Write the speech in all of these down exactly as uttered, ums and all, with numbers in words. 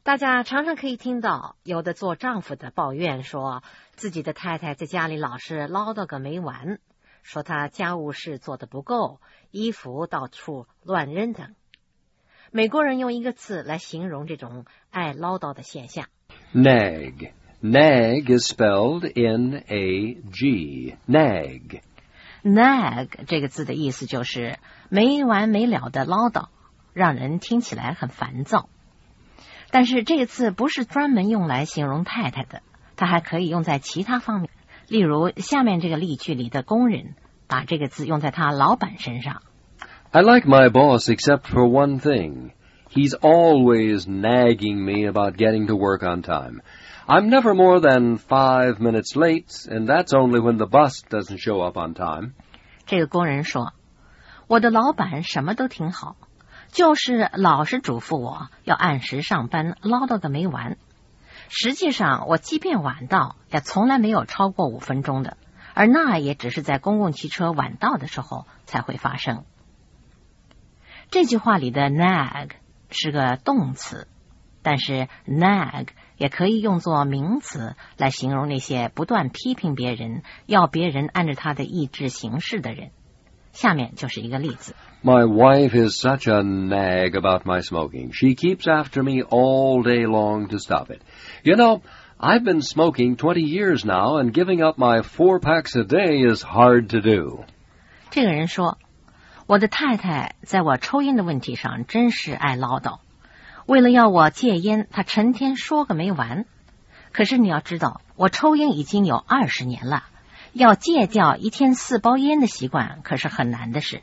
大家常常可以听到有的做丈夫的抱怨说自己的太太在家里老是唠叨个没完，说她家务事做得不够，衣服到处乱扔等。美国人用一个词来形容这种爱唠叨的现象。 Nag. Nag is spelled N A G. Nag. Nag 这个字的意思就是没完没了的唠叨，让人听起来很烦躁。但是这个字不是专门用来形容太太的，它还可以用在其他方面。例如下面这个例句里的工人把这个字用在他老板身上。 I like my boss except for one thing. He's always nagging me about getting to work on time. I'm never more than five minutes late, and that's only when the bus doesn't show up on time. 这个工人说，我的老板什么都挺好，就是老是嘱咐我要按时上班，唠叨个没完。实际上我即便晚到也从来没有超过五分钟的，而那也只是在公共汽车晚到的时候才会发生。这句话里的 nag 是个动词，但是 nag 也可以用作名词来形容那些不断批评别人，要别人按照他的意志行事的人。下面就是一个例子。 My wife is such a nag about my smoking. She keeps after me all day long to stop it. You know, I've been smoking twenty years now, and giving up my four packs a day is hard to do. 这个人说，我的太太在我抽烟的问题上真是爱唠叨，为了要我戒烟，她成天说个没完。可是你要知道，我抽烟已经有二十年了，要戒掉一天四包烟的习惯可是很难的事。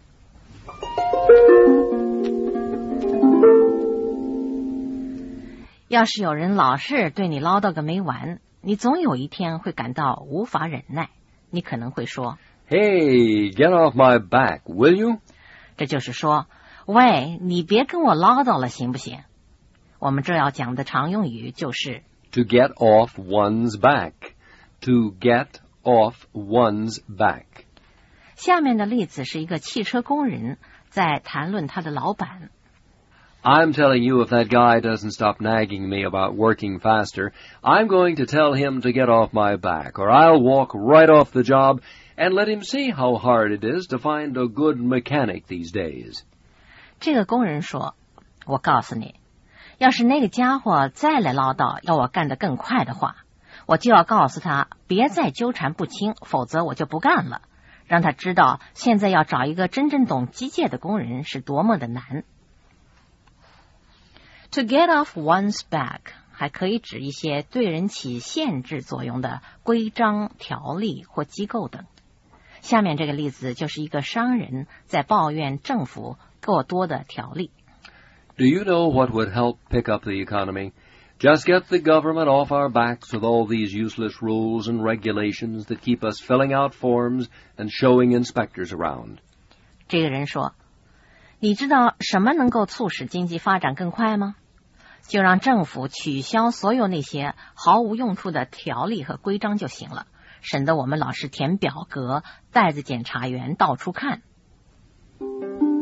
要是有人老是对你唠叨个没完，你总有一天会感到无法忍耐。你可能会说， Hey, get off my back, will you? 这就是说，喂，你别跟我唠叨了行不行？我们这要讲的常用语就是 To get off one's back. To get off one's back. 下面的例子是一个汽车工人在谈论他的老板。 I'm telling you, if that guy doesn't stop nagging me about working faster, I'm going to tell him to get off my back, or I'll walk right off the job and let him see how hard it is to find a good mechanic these days. 这个工人说，我告诉你，要是那个家伙再来唠叨要我干得更快的话，我就要告诉他别再纠缠不清，否则我就不干了，让他知道现在要找一个真正懂机械的工人是多么的难。To get off one's back 还可以指一些对人起限制作用的规章、条例或机构等。下面这个例子就是一个商人在抱怨政府过多的条例。 Do you know what would help pick up the economy? Just get the government off our backs with all these useless rules and regulations that keep us filling out forms and showing inspectors around. 这个人说，你知道什么能够促使经济发展更快吗？就让政府取消所有那些毫无用处的条例和规章就行了，省得我们老是填表格，带着检查员到处看。